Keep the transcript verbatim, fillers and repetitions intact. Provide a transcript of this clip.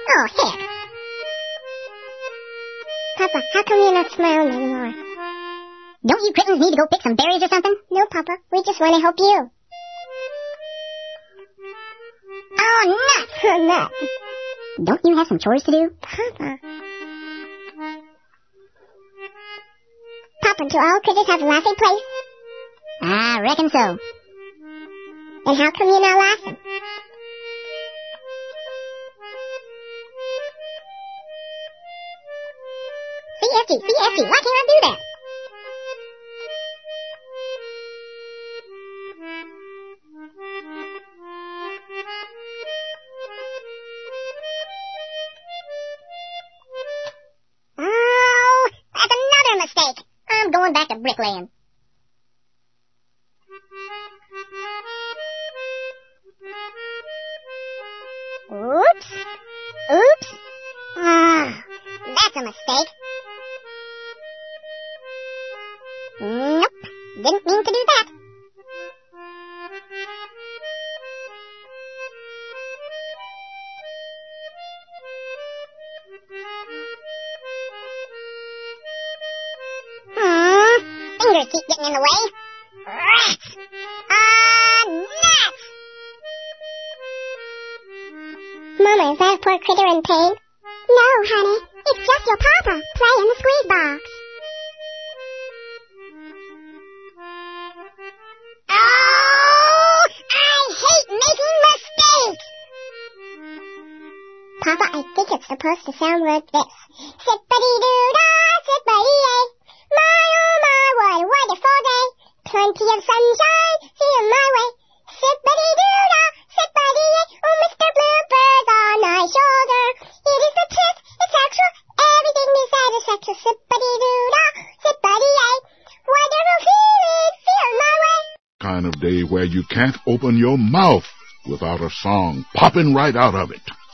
Oh, heck. Papa, how come you're not smiling anymore? Don't you kittens need to go pick some berries or something? No, Papa. We just want to help you. Oh, nuts! Oh, nuts. Don't you have some chores to do? Papa. Papa, do all critters have a laughing place? I reckon so. Then how come you're not laughing? C F G, C F G, why can't I do that? Oh, that's another mistake. I'm going back to bricklaying. Oops. Oops. Ah, that's a mistake. Nope. Didn't mean to do that. Hmm. Fingers keep getting in the way. Rats. Ah, nuts. Mama, is that a poor critter in pain? No, honey. It's just your papa playing the squeeze box. Oh, I hate making mistakes. Papa, I think it's supposed to sound like this. Sippity-doo-dah, sippity-yay. My, oh my, what a wonderful day. Plenty of sunshine here my way. Sippity-doo-dah, sippity-yay. Oh, Mister Bluebird's on my shoulder. It is the truth, it's actual. Everything beside is sexual. Sippity-doo-dah, sippity-yay. Wonderful feeling, feel my way. Kind of day where you can't open your mouth without a song popping right out of it.